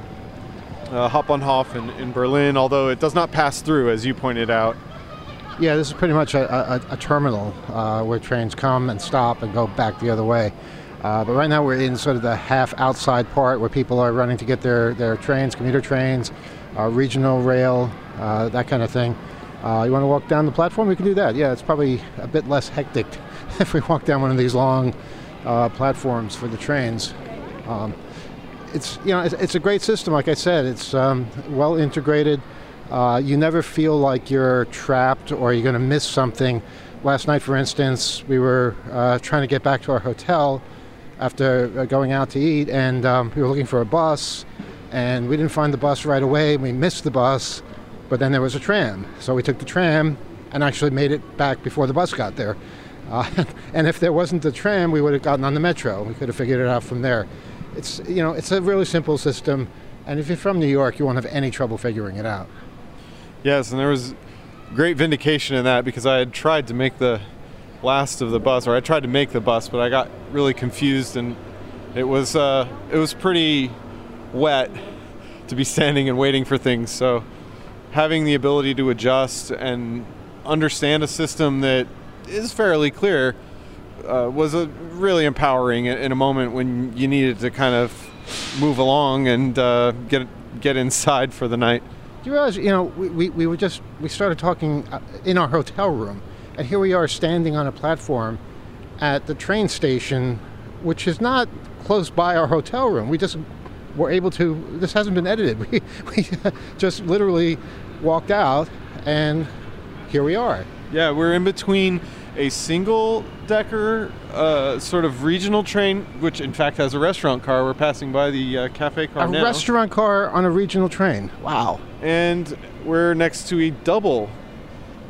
uh, Hauptbahnhof in, in Berlin, although it does not pass through, as you pointed out. Yeah, this is pretty much a, a, a terminal uh, where trains come and stop and go back the other way. Uh, but right now we're in sort of the half outside part where people are running to get their, their trains, commuter trains, uh, regional rail, uh, that kind of thing. Uh, you want to walk down the platform? We can do that. Yeah, it's probably a bit less hectic if we walk down one of these long uh, platforms for the trains. Um, it's you know it's, it's a great system. Like I said, it's um, well integrated. Uh, you never feel like you're trapped or you're going to miss something. Last night, for instance, we were uh, trying to get back to our hotel after uh, going out to eat, and um, we were looking for a bus, and we didn't find the bus right away. We missed the bus, but then there was a tram. So we took the tram and actually made it back before the bus got there. Uh, and if there wasn't the tram, we would have gotten on the metro. We could have figured it out from there. It's you know it's a really simple system, and if you're from New York, you won't have any trouble figuring it out. Yes, and there was great vindication in that because I had tried to make the last of the bus, or I tried to make the bus, but I got really confused, and it was uh, it was pretty wet to be standing and waiting for things. So having the ability to adjust and understand a system that is fairly clear uh, was a really empowering in a moment when you needed to kind of move along and uh, get get inside for the night. Do you realize, you know, we, we, we were just, we started talking in our hotel room, and here we are standing on a platform at the train station, which is not close by our hotel room. We just were able to, this hasn't been edited. We, we just literally walked out, and here we are. Yeah, we're in between a single decker uh, sort of regional train, which in fact has a restaurant car. We're passing by the uh, cafe car a now. A restaurant car on a regional train. Wow. And we're next to a double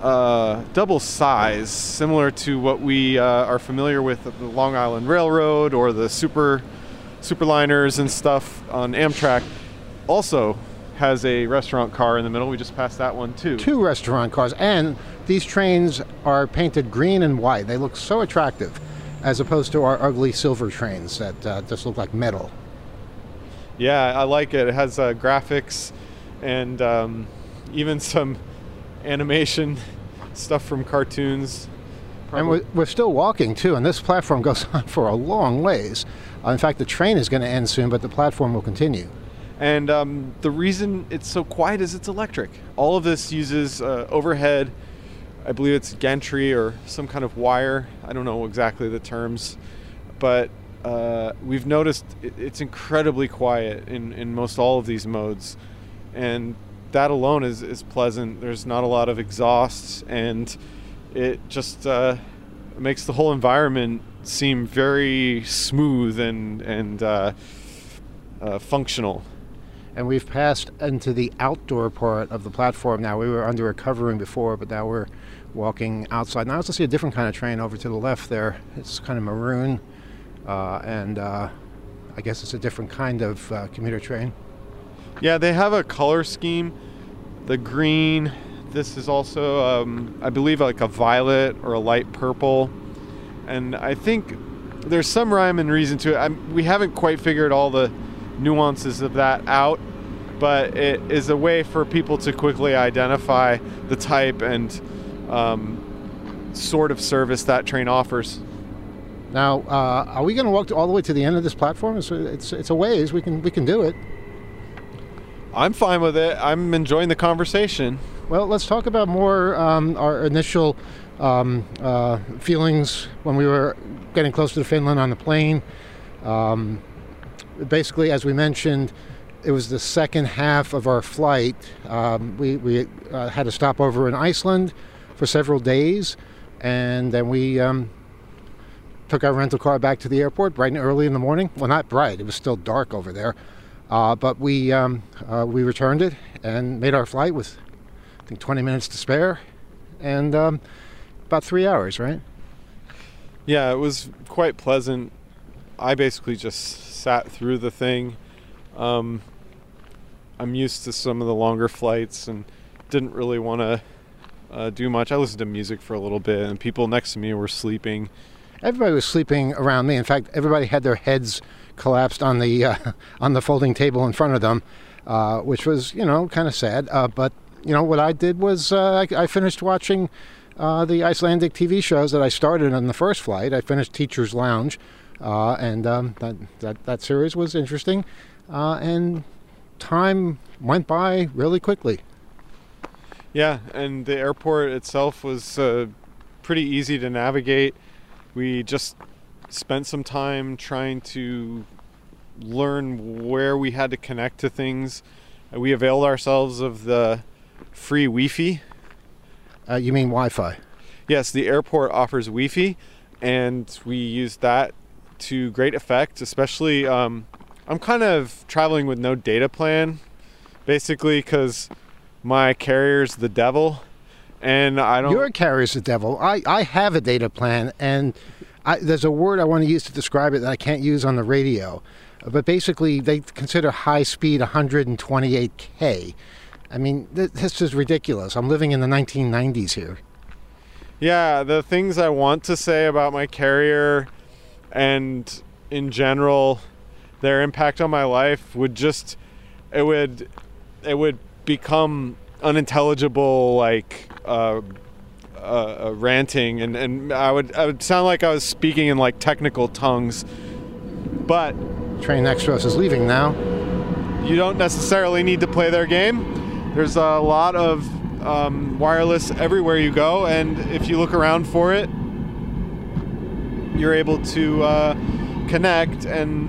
uh, double size, similar to what we uh, are familiar with at the Long Island Railroad or the super superliners and stuff on Amtrak. Also has a restaurant car in the middle. We just passed that one too. Two restaurant cars, and these trains are painted green and white. They look so attractive, as opposed to our ugly silver trains that uh, just look like metal. Yeah, I like it. It has uh, graphics and um, even some animation stuff from cartoons. Probably. And we're, we're still walking too, and this platform goes on for a long ways. Uh, in fact, the train is going to end soon, but the platform will continue. And um, the reason it's so quiet is it's electric. All of this uses uh, overhead, I believe it's gantry or some kind of wire. I don't know exactly the terms, but uh, we've noticed it, it's incredibly quiet in, in most all of these modes. And that alone is, is pleasant. There's not a lot of exhausts, and it just uh, makes the whole environment seem very smooth and, and uh, uh, functional. And we've passed into the outdoor part of the platform now. We were under a covering before, but now we're walking outside. Now I also see a different kind of train over to the left there. It's kind of maroon, uh, and uh, I guess it's a different kind of uh, commuter train. Yeah, they have a color scheme. The green, this is also, um, I believe, like a violet or a light purple. And I think there's some rhyme and reason to it. I'm, we haven't quite figured all the nuances of that out, but it is a way for people to quickly identify the type and um, sort of service that train offers. Now, uh, are we going to walk all the way to the end of this platform? It's it's, it's a ways. We can we can do it. I'm fine with it. I'm enjoying the conversation. Well, let's talk about more um, our initial um, uh, feelings when we were getting close to Finland on the plane. Um, basically, as we mentioned, it was the second half of our flight. Um, we we uh, had a stopover in Iceland for several days, and then we um, took our rental car back to the airport bright and early in the morning. Well, not bright. It was still dark over there. Uh, but we um, uh, we returned it and made our flight with, I think, twenty minutes to spare, and um, about three hours, right? Yeah, it was quite pleasant. I basically just sat through the thing. Um, I'm used to some of the longer flights and didn't really want to uh, do much. I listened to music for a little bit, and people next to me were sleeping. Everybody was sleeping around me. In fact, everybody had their heads collapsed on the uh, on the folding table in front of them, uh, which was, you know, kind of sad. Uh, but, you know, what I did was uh, I, I finished watching uh, the Icelandic T V shows that I started on the first flight. I finished Teacher's Lounge, uh, and um, that, that, that series was interesting. Uh, and time went by really quickly. Yeah, and the airport itself was uh, pretty easy to navigate. We just spent some time trying to learn where we had to connect to things. We availed ourselves of the free Wi-Fi. Uh, you mean Wi-Fi? Yes, the airport offers Wi-Fi, and we used that to great effect. Especially, um, I'm kind of traveling with no data plan, basically, because my carrier's the devil, and I don't... Your carrier's the devil. I, I have a data plan, and I, there's a word I want to use to describe it that I can't use on the radio. But basically, they consider high speed one hundred twenty-eight K. I mean, th- this is ridiculous. I'm living in the nineteen nineties here. Yeah, the things I want to say about my carrier and in general, their impact on my life would just, it would, it would become unintelligible, like, uh, Uh, uh, ranting, and, and I would I would sound like I was speaking in like technical tongues. But train next to us is leaving now. You don't necessarily need to play their game. There's a lot of um, wireless everywhere you go, and if you look around for it, you're able to uh, connect and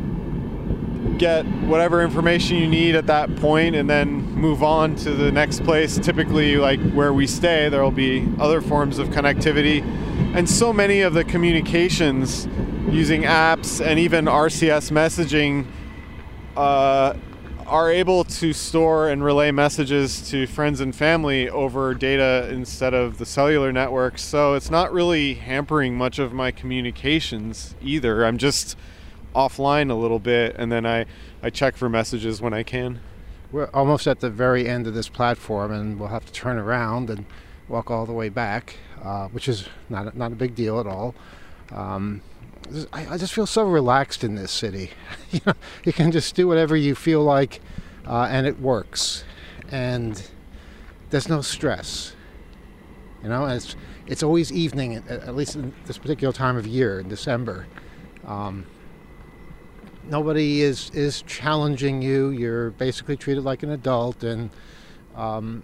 get whatever information you need at that point, and then move on to the next place. Typically, like where we stay, there will be other forms of connectivity, and so many of the communications using apps and even R C S messaging uh, are able to store and relay messages to friends and family over data instead of the cellular network. So it's not really hampering much of my communications either. I'm just offline a little bit, and then I, I check for messages when I can. We're almost at the very end of this platform, and we'll have to turn around and walk all the way back, uh, which is not a, not a big deal at all. Um, I, I just feel so relaxed in this city. You know, you can just do whatever you feel like, uh, and it works. And there's no stress. You know, and it's it's always evening, at, at least in this particular time of year, in December. Um, nobody is is challenging you. You're basically treated like an adult, and um,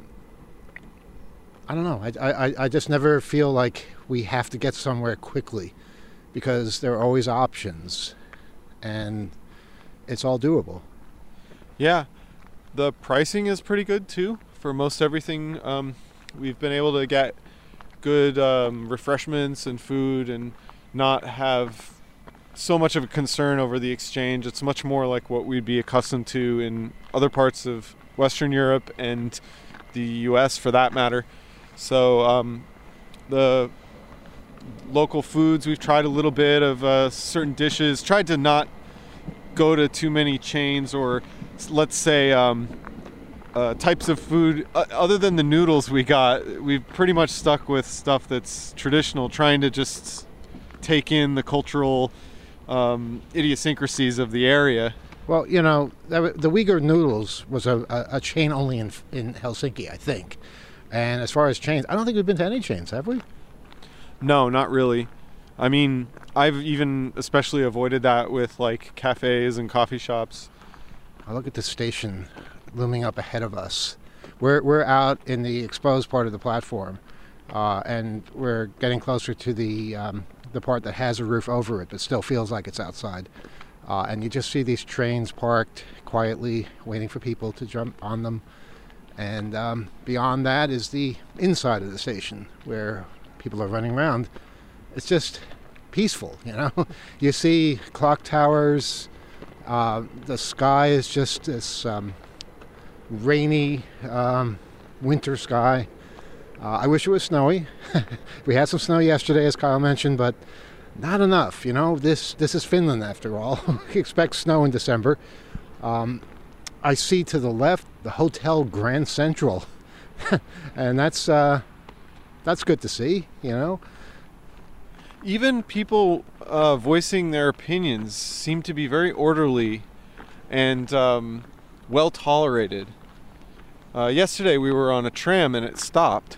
I don't know. I, I I just never feel like we have to get somewhere quickly, because there are always options, and it's all doable. Yeah, the pricing is pretty good too for most everything. Um, we've been able to get good um, refreshments and food, and not have so much of a concern over the exchange. It's much more like what we'd be accustomed to in other parts of Western Europe and the U S for that matter. So um, the local foods, we've tried a little bit of uh, certain dishes, tried to not go to too many chains, or let's say um, uh, types of food. Uh, other than the noodles we got, we've pretty much stuck with stuff that's traditional, trying to just take in the cultural um, idiosyncrasies of the area. Well, you know, the Uyghur Noodles was a, a, a chain only in in Helsinki, I think. And as far as chains, I don't think we've been to any chains, have we? No, not really. I mean, I've even especially avoided that with like cafes and coffee shops. I look at the station looming up ahead of us. We're we're out in the exposed part of the platform, uh, and we're getting closer to the um, the part that has a roof over it, but still feels like it's outside. Uh, and you just see these trains parked quietly, waiting for people to jump on them. And um, beyond that is the inside of the station, where people are running around. It's just peaceful, you know. You see clock towers. Uh, the sky is just this um, rainy um, winter sky. Uh, I wish it was snowy. We had some snow yesterday, as Kyle mentioned, but not enough. You know, this this is Finland after all. We expect snow in December. Um, I see to the left the Hotel Grand Central, and that's uh, that's good to see. You know, even people uh, voicing their opinions seem to be very orderly and um, well tolerated. Uh, yesterday we were on a tram and it stopped.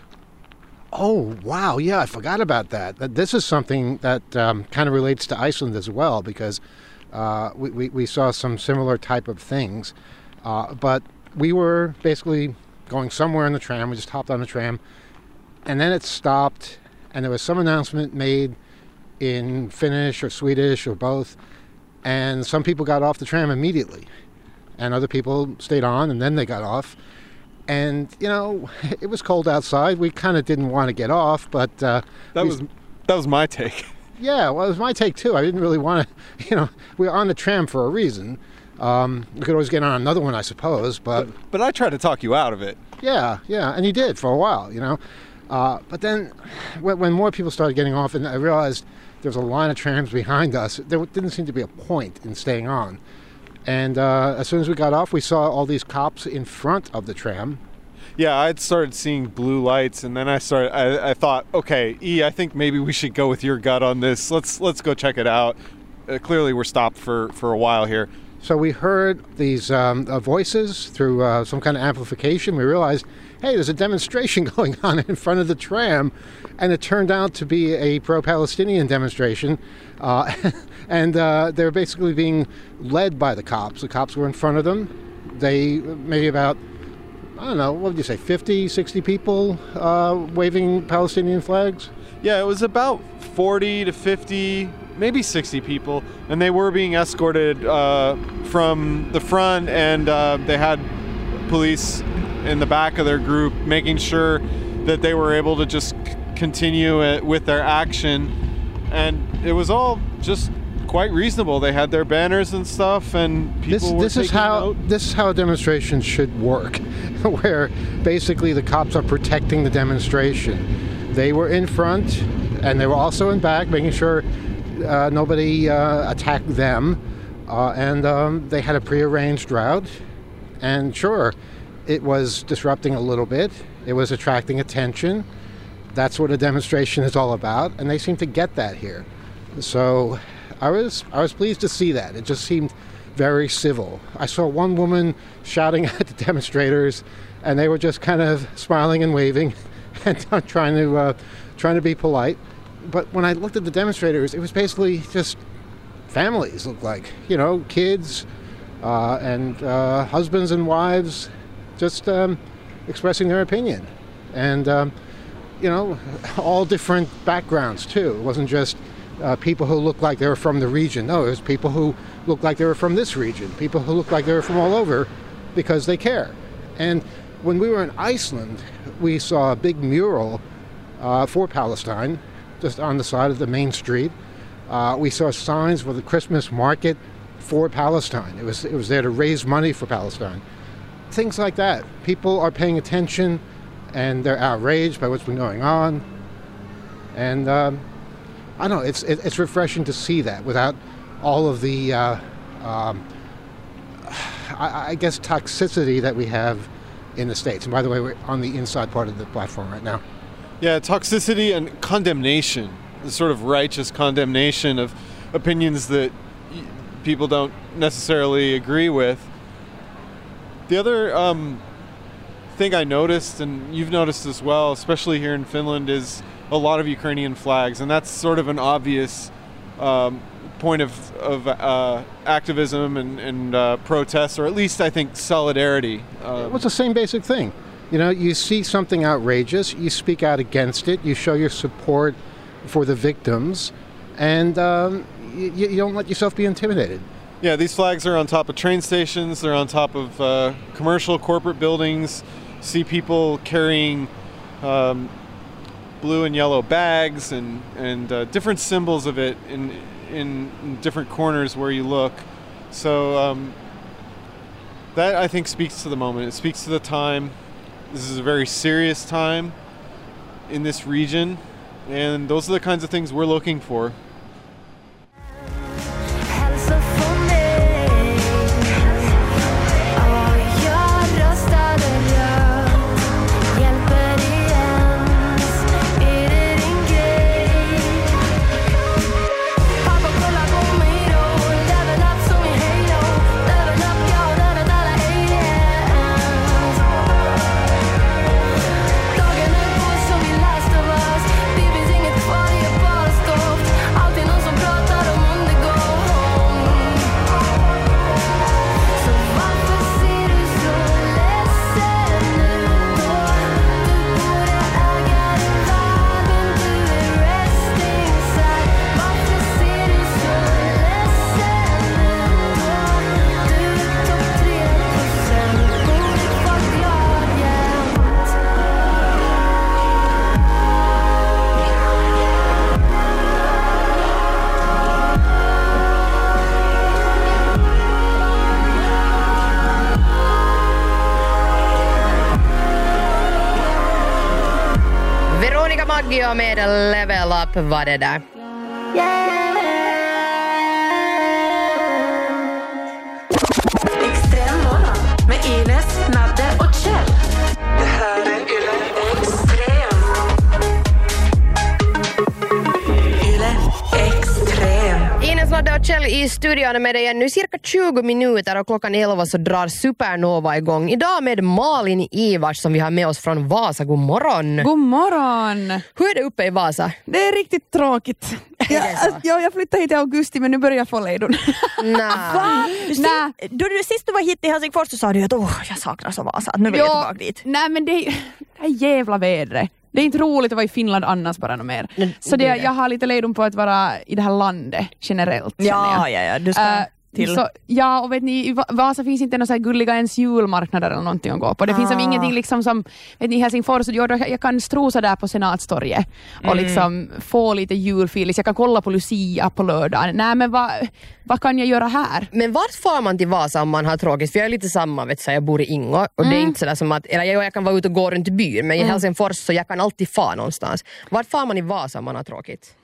Oh, wow. Yeah, I forgot about that. This is something that um, kind of relates to Iceland as well, because uh, we, we, we saw some similar type of things. Uh, but we were basically going somewhere in the tram. We just hopped on the tram, and then it stopped, and there was some announcement made in Finnish or Swedish or both, and some people got off the tram immediately, and other people stayed on, and then they got off. And, you know, it was cold outside. We kind of didn't want to get off, but... Uh, that we, was that was my take. Yeah, well, it was my take, too. I didn't really want to... You know, we were on the tram for a reason. Um, we could always get on another one, I suppose, but... But, but I tried to talk you out of it. Yeah, yeah, and you did for a while, you know. Uh, but then, when, when more people started getting off, and I realized there was a line of trams behind us, there didn't seem to be a point in staying on. And uh, as soon as we got off, we saw all these cops in front of the tram. Yeah, I'd started seeing blue lights, and then I started. I, I thought, okay, E, I think maybe we should go with your gut on this. Let's let's go check it out. Uh, clearly, we're stopped for, for a while here. So we heard these um, uh, voices through uh, some kind of amplification. We realized, hey, there's a demonstration going on in front of the tram, and it turned out to be a pro-Palestinian demonstration. Uh, and uh, they're basically being led by the cops. The cops were in front of them. They, maybe about, I don't know, what would you say, fifty, sixty people uh, waving Palestinian flags? Yeah, it was about forty to fifty, maybe sixty people, and they were being escorted uh, from the front, and uh, they had police in the back of their group making sure that they were able to just c- continue it with their action. And it was all just quite reasonable. They had their banners and stuff, and people This, were this is taking how note. this is how a demonstration should work, where basically the cops are protecting the demonstration. They were in front, and they were also in back, making sure uh, nobody uh, attacked them. Uh, and um, they had a prearranged route, and sure, it was disrupting a little bit. It was attracting attention. That's what a demonstration is all about, and they seem to get that here. So I was I was pleased to see that. It just seemed very civil. I saw one woman shouting at the demonstrators, and they were just kind of smiling and waving and trying to uh, trying to be polite. But when I looked at the demonstrators, it was basically just families, looked like, you know, kids uh, and uh, husbands and wives, just um, expressing their opinion, and um, you know, all different backgrounds too. It wasn't just uh, people who looked like they were from the region. No, it was people who looked like they were from this region, people who looked like they were from all over, because they care. And when we were in Iceland, we saw a big mural uh, for Palestine, just on the side of the main street. Uh, we saw signs for the Christmas market for Palestine. It was it was there to raise money for Palestine. Things like that. People are paying attention, and they're outraged by what's been going on. And um, I don't know, it's it, it's refreshing to see that without all of the, uh, um, I, I guess, toxicity that we have in the States. And by the way, we're on the inside part of the platform right now. Yeah, toxicity and condemnation, the sort of righteous condemnation of opinions that y- people don't necessarily agree with. The other um, thing I noticed, and you've noticed as well, especially here in Finland, is a lot of Ukrainian flags, and that's sort of an obvious um, point of, of uh, activism and, and uh, protest, or at least I think solidarity. Um, Well, it's the same basic thing. You know, you see something outrageous, you speak out against it, you show your support for the victims, and um, you, you don't let yourself be intimidated. Yeah, these flags are on top of train stations, they're on top of uh, commercial corporate buildings. See people carrying um, blue and yellow bags and, and uh, different symbols of it in, in, in different corners where you look. So um, that, I think, speaks to the moment. It speaks to the time. This is a very serious time in this region, and those are the kinds of things we're looking for. Hälsa från mig. Och jag röstade rött. Hjälper ens. Är det din grej? Pappa kollar på mig då. Level up som i Halo. Level up, jag har dödat alla aliens. Dagen är på som i Last of Us. Det finns inget kvar, det är bara stoft. Alltid någon som pratar om undergång. Så varför ser du så ledsen ut då? Du borde äga din världen, du är resting sad. Varför ser du så ledsen ut då? Du är topp tre procent, borde vara glad jämt. Veronica Maggio med Level Up var det där. Extrem morgon med Ines, Nadde och Kjell. Det här är Yle Extrem. Yle Extrem. Ines, Nadde och Kjell i studion med dig nu cirka tjugo minuter och klockan elva så drar Supernova igång. Idag med Malin Ivars som vi har med oss från Vasa. God morgon. God morgon! Hur är det uppe i Vasa? Det är riktigt tråkigt. Jag, alltså, jag, jag flyttade hit i augusti men nu börjar jag få lejdon. Nej. Nej. Då du sist du var hit i Helsingfors så sa du att oh, jag saknar så Vasa, att nu vill jag Ja, tillbaka dit. Nej men det är, det är jävla vädret. Det är inte roligt att vara i Finland annars bara något mer. Men Så det, det är det. jag har lite lejdon på att vara i det här landet generellt. Ja, känner jag. ja, ja. Du ska Äh, till. Så, ja, och vet ni, i Vasa finns inte några så här gulliga ens julmarknader eller någonting att gå på. Det ah. finns som ingenting liksom som, vet ni, Helsingfors, och jag, jag kan strosa där på Senatstorget och mm. liksom få lite julfilis. Jag kan kolla på Lucia på lördagen. Nej, men vad, vad kan jag göra här? Men vart får man till Vasa om man har tråkigt? För jag är lite samma, vet du, jag bor i Ingo och mm. det är inte sådär som att, eller jag, jag kan vara ute och gå runt i byn, men i mm. Helsingfors så jag kan alltid få någonstans. Vart får man i Vasa om man har tråkigt?